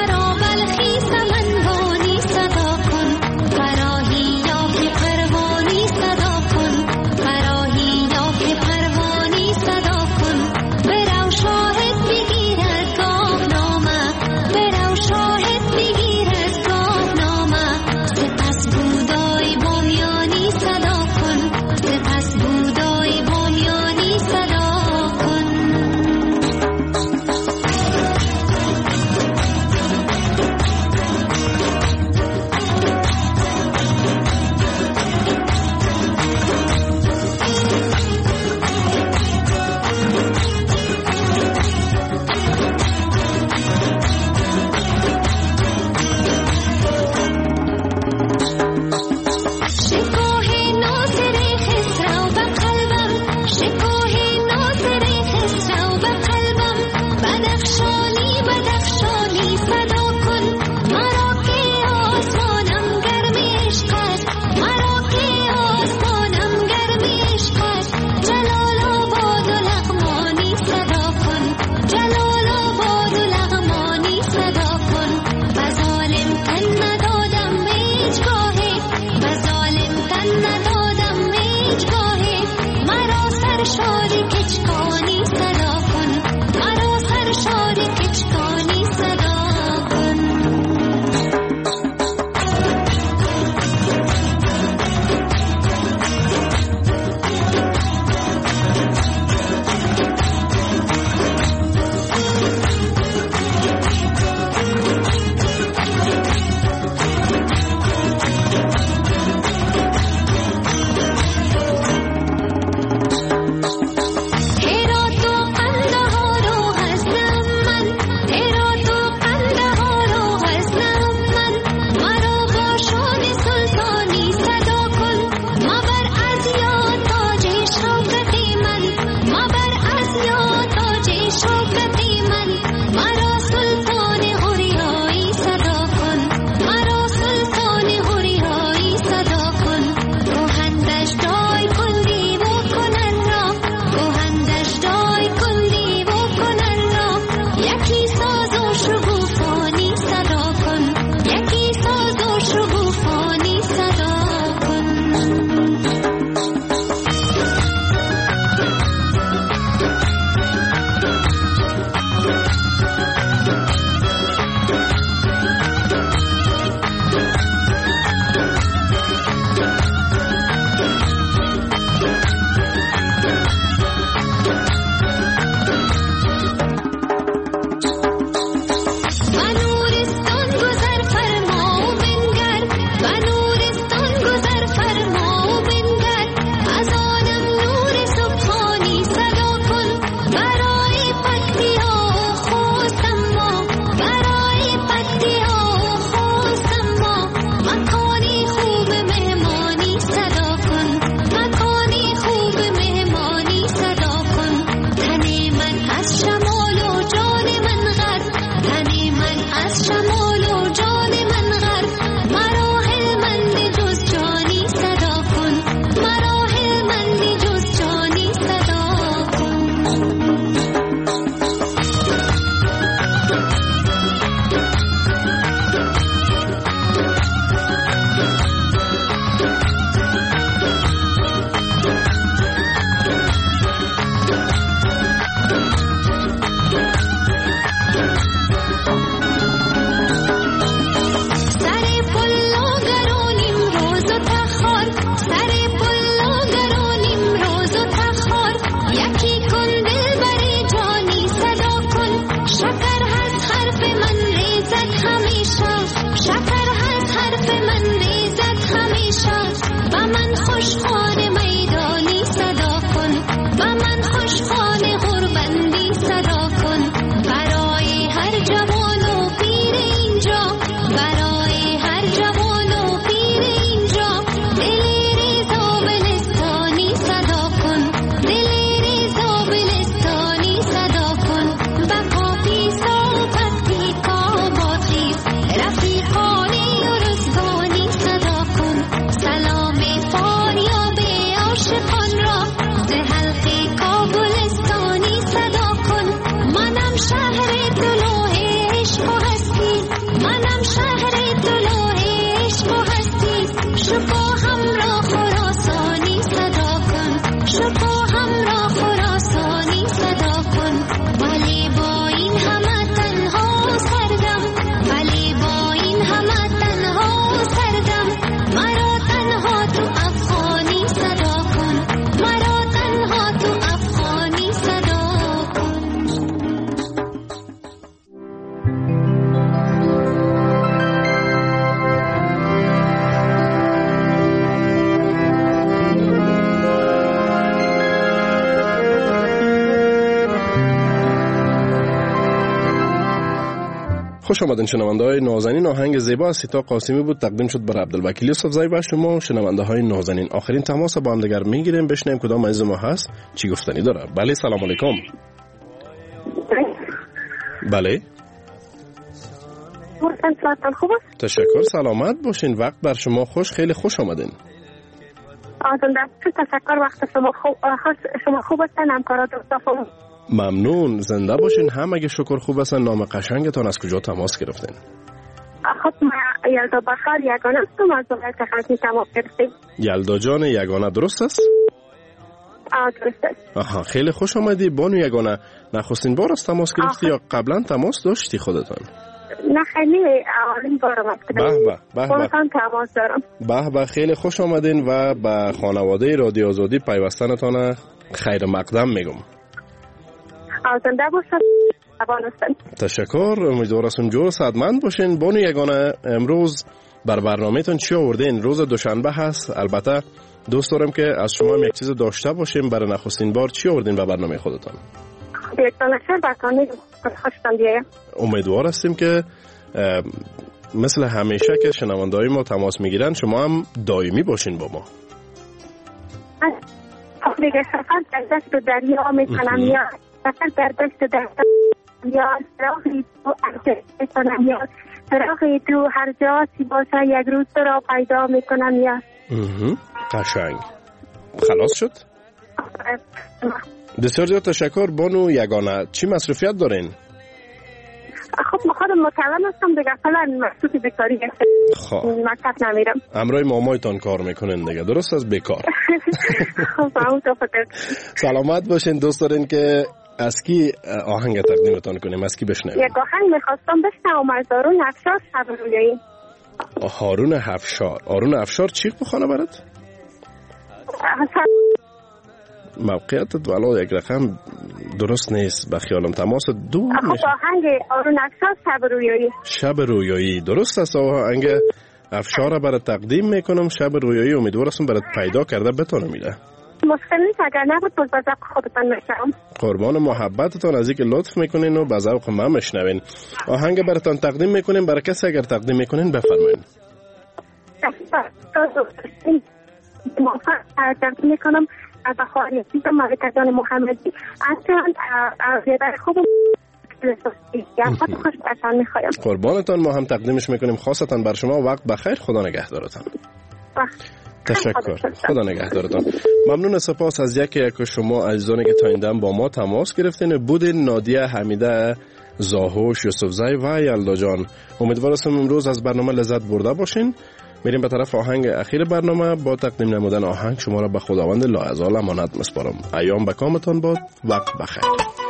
فراهی یا که پروانی خوش آمدین شنونده های نازنین. آهنگ زیبا از سیتا قاسمی بود، تقدیم شد بر عبدالوکیل یوسفزایی و شما شنونده های نازنین. آخرین تماس با هم دیگر میگیریم، بشنویم کدام عزیز ما هست چی گفتنی داره. بله سلام علیکم. بله تشکر، سلامت باشین، وقت بر شما خوش، خیلی خوش آمدین. تشکر، وقت شما خوب هستن، همکارات دوستان ممنون، زنده باشین. هم اگه شکر خوب هستن. نام قشنگتان از کجا تماس گرفتین؟ خب ما یلدا بخار یگانه هستم، از ولایت خرطوم تماس گرفتیم. یلدا جان یگانه درست است؟ درست است. آها، خیلی خوش آمدی بانو یگانه. نخستین بار از تماس گرفتی یا قبلا تماس داشتی خودتان؟ نه خیلی اولین بار آمد کردم. خودتان تماس دارم. به خیلی خوش آمدین و به خانواده رادیو آزادی پیوستنتان خیر مقدم میگم. زنده باشد. تشکر، امیدوار هستم جور صحتمند باشین. بانو یگانه امروز بر برنامه‌تون چی آوردین؟ روز دوشنبه هست، البته دوست دارم که از شما هم یک چیز داشته باشیم. برای نخستین بار چی آوردین به برنامه خودتان؟ امیدوار هستیم که مثل همیشه که شنونده‌های ما تماس میگیرن شما هم دائمی باشین با ما. دیگه سفر در دست دریا میکنم یا سفر در دست دریا یا راهی تو ارجه میکنم یا راهی تو هر جاسی باشه یک روز تو را پیدا میکنم یا قشنگ. خلاص شد؟ بسیار زیاد تشکر بانو یگانه. چی مصروفیت دارین؟ خب ما خودم متعلم هستم دیگه، فعلا مصروف بیکاری هستم. مکتب نمیرم. امرای مامایتان کار میکنین دیگه، درست از بیکار؟ خب سلامت باشین. دوست دارین که از کی آهنگ تقدیمتان کنیم؟ از کی بشنویم؟ یک آهنگ میخواستم بشنوم از هارون افشار، شب رویایی. هارون افشار. هارون افشار چی بخونه برات؟ موقعیتت والا یک رقم درست نیست به خیالم. تماس دور میشه. آهنگ هارون افشار شب رویایی. شب رویایی درست است. آهنگ افشار را برات تقدیم میکنم. شب رویایی امیدوار هستم برات پیدا کرده بتونه میده. مشکل نیست، اگر نبود باز به ذوق خودتان میشم. قربان محبتتان، از اینکه لطف میکنین و به ذوق من میشنوین. آهنگ براتون تقدیم میکنیم. برای کسی اگر تقدیم میکنین بفرمایید. تقدیم میکنم بخاری سیستم ملکه جان محمدی از یادر خوب خوش برتان میخوایم. قربانتان، ما هم تقدیمش میکنیم خاصتان بر شما. وقت بخیر، خدا نگهدارتان. تشکر، خدا نگهدارتان. ممنون، سپاس از یک شما عزیزانی که تا این دم با ما تماس گرفتین. بودین نادیه، حمیده، زاهوش، یوسفزای و یلدا جان. امیدوار هستم امروز از برنامه لذت برده باشین. میریم به طرف آهنگ اخیر برنامه. با تقدیم نمودن آهنگ شما را به خداوند لاعضال امانت میسپارم. ایام به کامتان باد. وقت بخیر.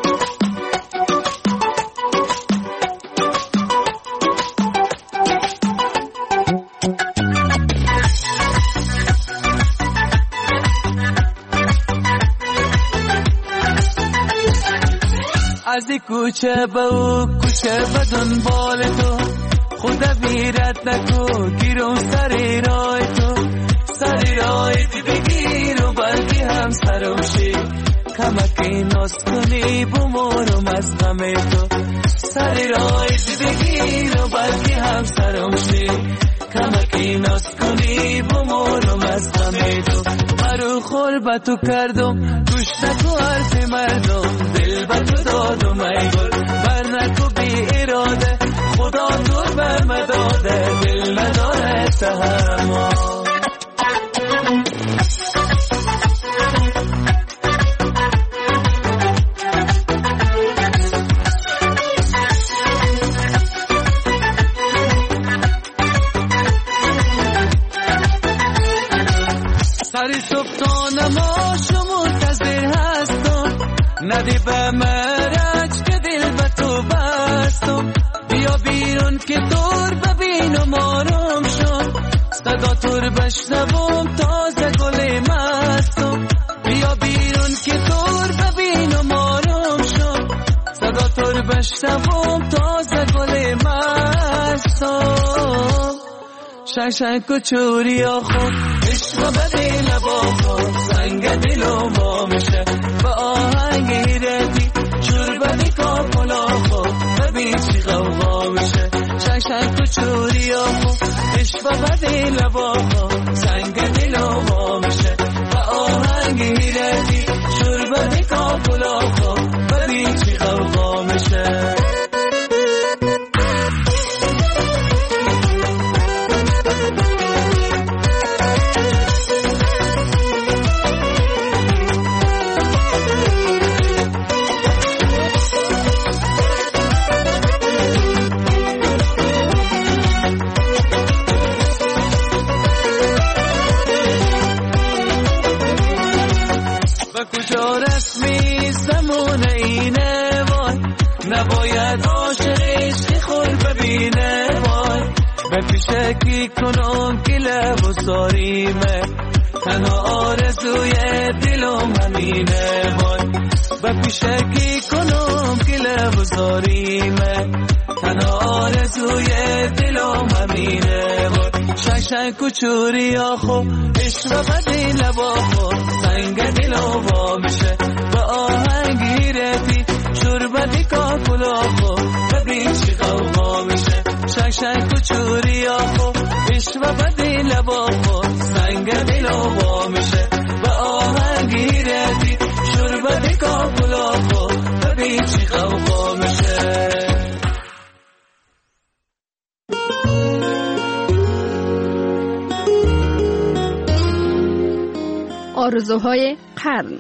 از این کوچه به او کوچه به دنبال تو، خدا بیرت نکو گیرم سر رای تو، سر رای دی بگیر و بلکه هم سرم شی، کمکی ناز کنی بمورم از غم تو، سر رای دی بگیر و بلکه هم سرم شی، کمکی ناز کنی بمورم از غم تو. مرو خور با تو کردم گوش نکو حرف مردم، دل با تو دادم ای گل بر نکو بی اراده، خدا دور بر مداده دل نداره تحمل. سر صبحانه ما شما منتظر هستم، ندی به مرج که دل به تو بستم، بیا بیرون که دور ببینم آرام شم، صدا تور بشنوم تازه گل مستم، بیا بیرون که دور ببینم آرام شم، صدا تور بشنوم تازه گل مستم. شنگ و چوری آخون عشق بدی لبا خون، سنگ دلو ما میشه با آهنگ ردی، چور بدی کاپلا خون ببین چی غوغا میشه. بدی لباها سنگ دل و وا میشه و آهنگ هیرتی شربت کابلاها ببین چی غوغا میشه نباید عاشق عشقی خور ببینه وای به پیشکی کنم که لب و زاریمه تنها آرزوی دلم همینه وای به پیشکی کنم که لب و زاریمه تنها آرزوی دلم همینه وای شک کوچوری آخو عشق و بدی لبا خو سنگ دلم وا میشه با آهنگی رفی شربتی کاکلا خو ببین چی غوغا میشه شک کوچوری آخو عشق و بدی لبا خو سنگ دلم وا میشه با آهنگی رفی شربتی کاکلا خو ببین چی غوغا میشه آرزوهای قرن.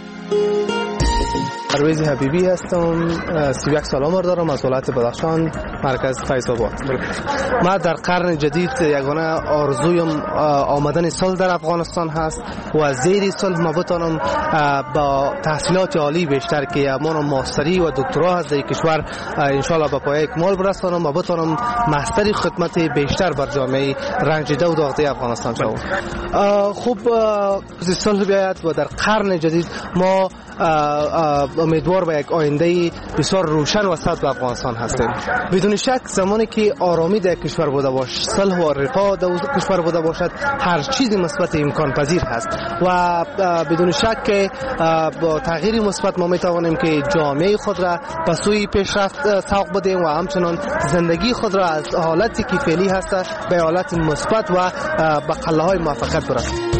پرویز حبیبی هستم، 31 سال عمر دارم، از ولایت بدخشان، مرکز فیض آباد. من در قرن جدید یگانه آرزویم آمدن صلح در افغانستان هست و زیر صلح ما بتونم با تحصیلات عالی بیشتر که من ماستری و دکترا هست در کشور انشالله به پایه اکمال برسانم و بتونم مستری خدمت بیشتر بر جامعه رنجیده و داغده افغانستان شوم. خوب صلح بیاید و در قرن جدید ما امیدوار به یک آینده بسیار روشن و سعد به افغانستان هستیم. بدون شک زمانی که آرامی در کشور بوده باشد، صلح و رفاه در کشور بوده باشد، هر چیزی مثبت امکان پذیر هست و بدون شک که با تغییر مثبت ما میتوانیم که جامعه خود را به سوی پیشرفت سوق بدیم و همچنان زندگی خود را از حالتی که فعلی هست به حالت مثبت و به قله های موفقیت برسانیم.